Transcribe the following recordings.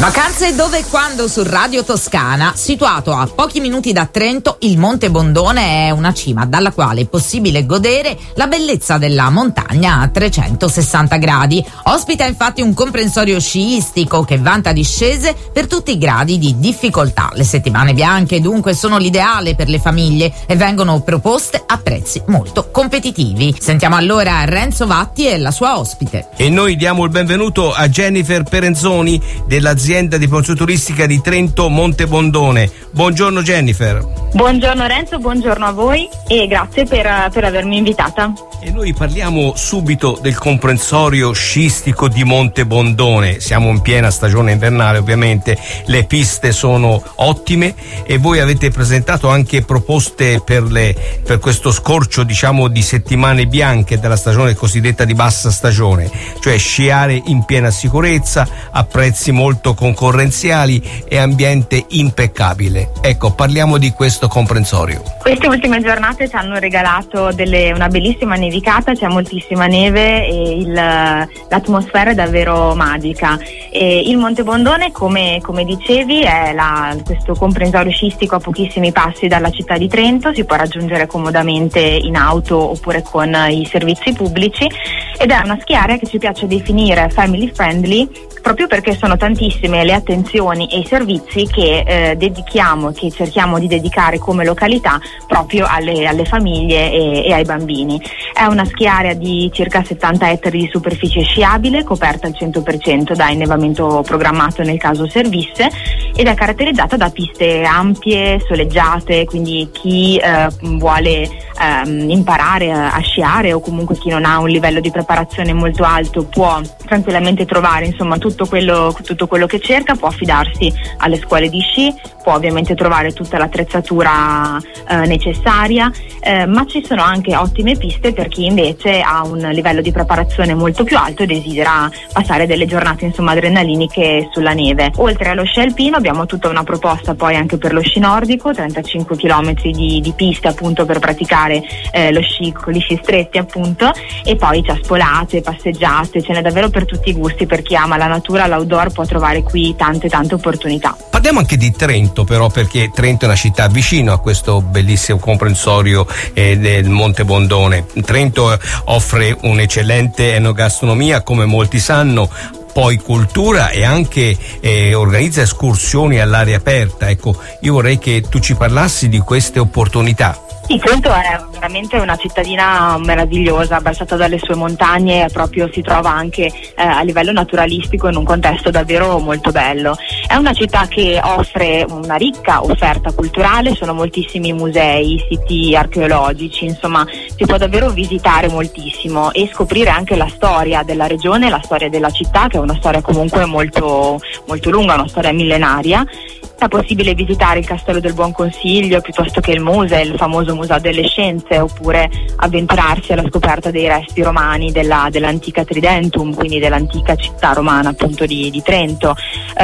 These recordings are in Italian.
Vacanze dove e quando su Radio Toscana, situato a pochi minuti da Trento, il Monte Bondone è una cima dalla quale è possibile godere la bellezza della montagna a 360 gradi. Ospita infatti un comprensorio sciistico che vanta discese per tutti i gradi di difficoltà. Le settimane bianche dunque sono l'ideale per le famiglie e vengono proposte a prezzi molto competitivi. Sentiamo allora Renzo Vatti e la sua ospite. E noi diamo il benvenuto a Jennifer Perenzoni dell'azienda di promozione turistica di Trento Monte Bondone. Buongiorno Jennifer. Buongiorno Renzo, buongiorno a voi e grazie per avermi invitata. E noi parliamo subito del comprensorio sciistico di Monte Bondone. Siamo in piena stagione invernale, ovviamente le piste sono ottime e voi avete presentato anche proposte per questo scorcio, diciamo, di settimane bianche della stagione cosiddetta di bassa stagione, cioè sciare in piena sicurezza a prezzi molto concorrenziali e ambiente impeccabile. Ecco, parliamo di questo comprensorio. Queste ultime giornate ci hanno regalato una bellissima nevicata, c'è moltissima neve e l'atmosfera è davvero magica. E il Monte Bondone, come dicevi, è questo comprensorio sciistico a pochissimi passi dalla città di Trento, si può raggiungere comodamente in auto oppure con i servizi pubblici ed è una schiarea che ci piace definire family friendly proprio perché sono tantissime le attenzioni e i servizi che che cerchiamo di dedicare come località proprio alle famiglie e ai bambini. È una schiarea di circa 70 ettari di superficie sciabile, coperta al 100% da innevamento programmato nel caso servisse, ed è caratterizzata da piste ampie, soleggiate, quindi chi vuole imparare a sciare o comunque chi non ha un livello di preparazione molto alto può tranquillamente trovare insomma tutto quello che cerca, può affidarsi alle scuole di sci, può ovviamente trovare tutta l'attrezzatura necessaria, ma ci sono anche ottime piste per chi invece ha un livello di preparazione molto più alto e desidera passare delle giornate insomma adrenaliniche sulla neve. Oltre allo sci alpino abbiamo tutta una proposta poi anche per lo sci nordico, 35 km di piste appunto per praticare lo sci con gli sci stretti appunto, e poi ciaspolate, passeggiate, ce n'è davvero per tutti i gusti. Per chi ama la natura, l'outdoor può trovare qui tante opportunità. Parliamo anche di Trento però, perché Trento è una città vicino a questo bellissimo comprensorio del Monte Bondone. Trento offre un'eccellente enogastronomia, come molti sanno, poi cultura e anche organizza escursioni all'aria aperta. Ecco, io vorrei che tu ci parlassi di queste opportunità. Sì, Trento è veramente una cittadina meravigliosa, abbracciata dalle sue montagne, proprio si trova anche a livello naturalistico in un contesto davvero molto bello. È una città che offre una ricca offerta culturale, sono moltissimi musei, siti archeologici, insomma si può davvero visitare moltissimo e scoprire anche la storia della regione, la storia della città, che è una storia comunque molto, molto lunga, una storia millenaria. È possibile visitare il Castello del Buon Consiglio piuttosto che il famoso Museo delle Scienze, oppure avventurarsi alla scoperta dei resti romani dell'antica Tridentum, quindi dell'antica città romana appunto di Trento,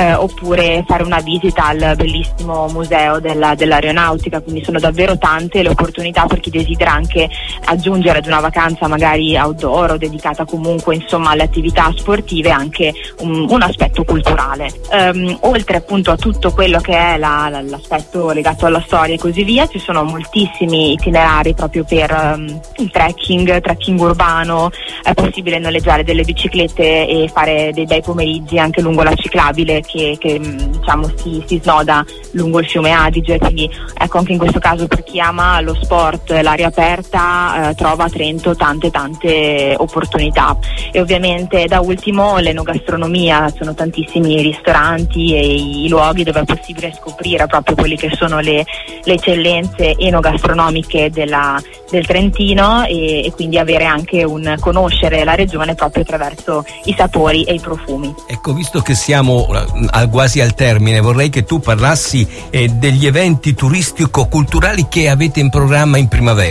oppure fare una visita al bellissimo museo dell'aeronautica. Quindi sono davvero tante le opportunità per chi desidera anche aggiungere ad una vacanza magari outdoor o dedicata comunque insomma alle attività sportive anche un aspetto culturale. Oltre appunto a tutto quello che è l'aspetto legato alla storia e così via, ci sono moltissimi itinerari proprio per il trekking urbano. È possibile noleggiare delle biciclette e fare dei bei pomeriggi anche lungo la ciclabile che diciamo si snoda lungo il fiume Adige, quindi ecco, anche in questo caso per chi ama lo sport, l'aria aperta, trova a Trento tante opportunità. E ovviamente da ultimo l'enogastronomia, sono tantissimi ristoranti e i luoghi dove è possibile scoprire proprio quelli che sono le eccellenze enogastronomiche del Trentino e quindi avere anche conoscere la regione proprio attraverso i sapori e i profumi. Ecco, visto che siamo quasi al termine, vorrei che tu parlassi degli eventi turistico-culturali che avete in programma in primavera.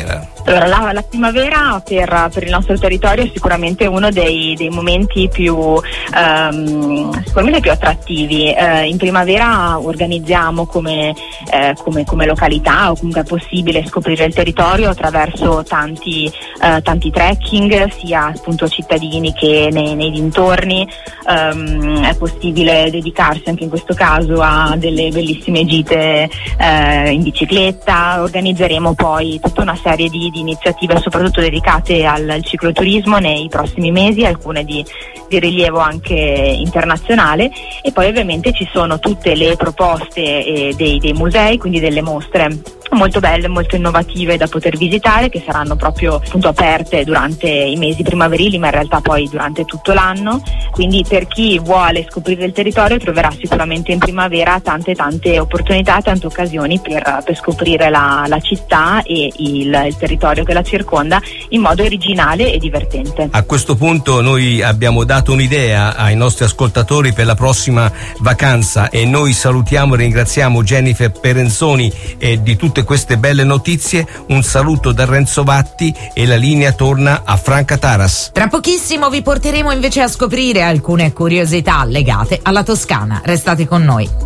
Allora, la primavera per il nostro territorio è sicuramente uno dei momenti più sicuramente più attrattivi. In primavera organizziamo come località, o comunque è possibile scoprire il territorio attraverso tanti trekking, sia appunto cittadini che nei dintorni. È possibile dedicarsi anche in questo caso a delle bellissime gite in bicicletta. Organizzeremo poi tutta una serie di iniziative soprattutto dedicate al cicloturismo nei prossimi mesi, alcune di rilievo anche internazionale, e poi ovviamente ci sono tutte le proposte dei musei, quindi delle mostre molto belle, molto innovative da poter visitare, che saranno proprio appunto aperte durante i mesi primaverili, ma in realtà poi durante tutto l'anno. Quindi per chi vuole scoprire il territorio troverà sicuramente in primavera tante opportunità, tante occasioni per scoprire la città e il territorio che la circonda in modo originale e divertente. A questo punto noi abbiamo dato un'idea ai nostri ascoltatori per la prossima vacanza, e noi salutiamo e ringraziamo Jennifer Perenzoni di tutte queste belle notizie. Un saluto da Renzo Vatti e la linea torna a Franca Taras. Tra pochissimo vi porteremo invece a scoprire alcune curiosità legate alla Toscana. Restate con noi.